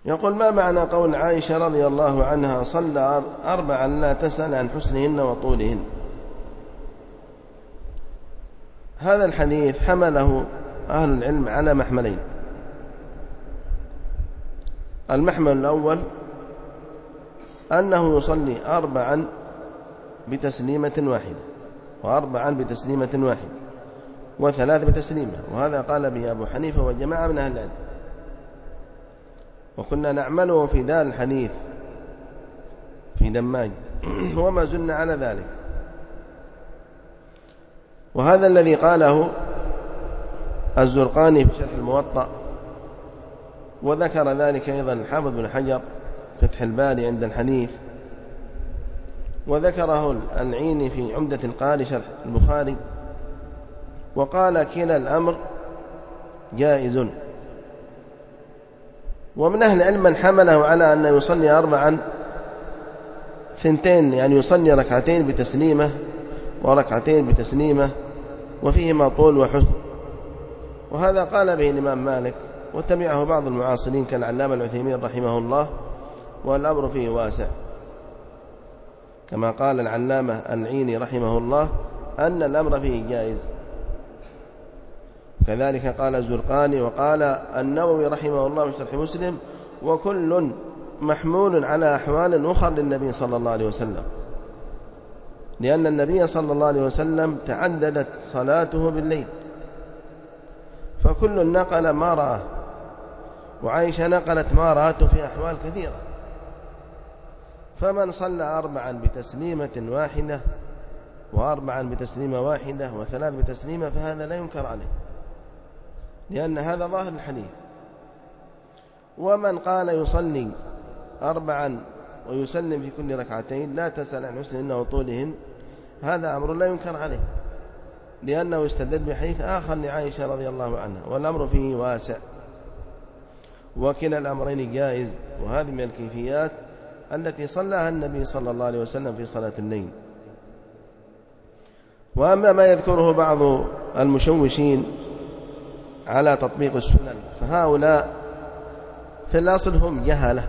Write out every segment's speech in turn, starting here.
يقول: ما معنى قول عائشة رضي الله عنها: صلى 4 لا تسأل عن حسنهن وطولهن؟ هذا الحديث حمله أهل العلم على محملين. المحمل الأول أنه يصلي 4 بتسليمة واحدة، و4 بتسليمة واحدة، و3 بتسليمة، وهذا قال به أبو حنيفة وجماعة من أهل العلم، وكنا نعمله في دار الحديث في دماج وما زلنا على ذلك. وهذا الذي قاله الزرقاني في شرح الموطأ، وذكر ذلك أيضا الحافظ بن حجر فتح الباري عند الحديث، وذكره العيني في عمدة القاري شرح البخاري، وقال: كلا الأمر جائز. ومن أهل العلم من حمله على أن يصلي 4 2، يعني يصلي 2 بتسليمة و2 بتسليمة، وفيهما طول وحسن، وهذا قال به الإمام مالك، وتبعه بعض المعاصرين كالعلامة العثيمين رحمه الله، والأمر فيه واسع، كما قال العلامة العيني رحمه الله أن الأمر فيه جائز. كذلك قال الزرقاني، وقال النووي رحمه الله في شرح مسلم: وكل محمول على أحوال أخرى للنبي صلى الله عليه وسلم، لأن النبي صلى الله عليه وسلم تعددت صلاته بالليل، فكل نقل ما رآه، وعائشة نقلت ما رأته في أحوال كثيرة. فمن صلى 4 بتسليمة واحدة، و4 بتسليمة واحدة، و3 بتسليمة، فهذا لا ينكر عليه، لأن هذا ظاهر الحديث. ومن قال يصلي 4 ويسلم في كل 2 لا تسأل عن حسنهن وطولهن، هذا أمر لا ينكر عليه، لأنه استدل بحديث آخر لعائشة رضي الله عنها، والأمر فيه واسع، وكلا الأمرين جائز. وهذه من الكيفيات التي صلىها النبي صلى الله عليه وسلم في صلاة الليل. وأما ما يذكره بعض المشوشين على تطبيق السنن، فهؤلاء في الأصل هم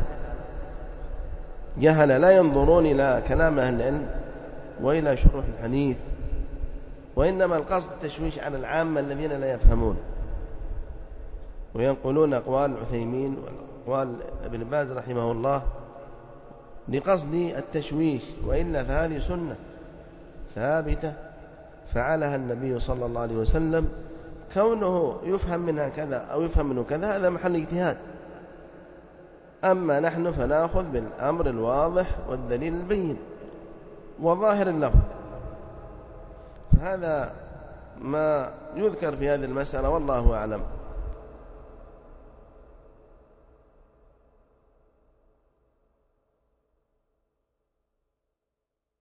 جهلة لا ينظرون إلى كلام أهل العلم وإلى شروح الحديث، وإنما القصد التشويش على العامة الذين لا يفهمون، وينقلون أقوال عثيمين وأقوال ابن باز رحمه الله لقصد التشويش، وإلا فهذه سنة ثابتة فعلها النبي صلى الله عليه وسلم، كونه يفهم منها كذا أو يفهم منه كذا هذا محل اجتهاد. أما نحن فنأخذ بالأمر الواضح والدليل البين وظاهر اللفظ. هذا ما يذكر في هذه المسألة، والله أعلم.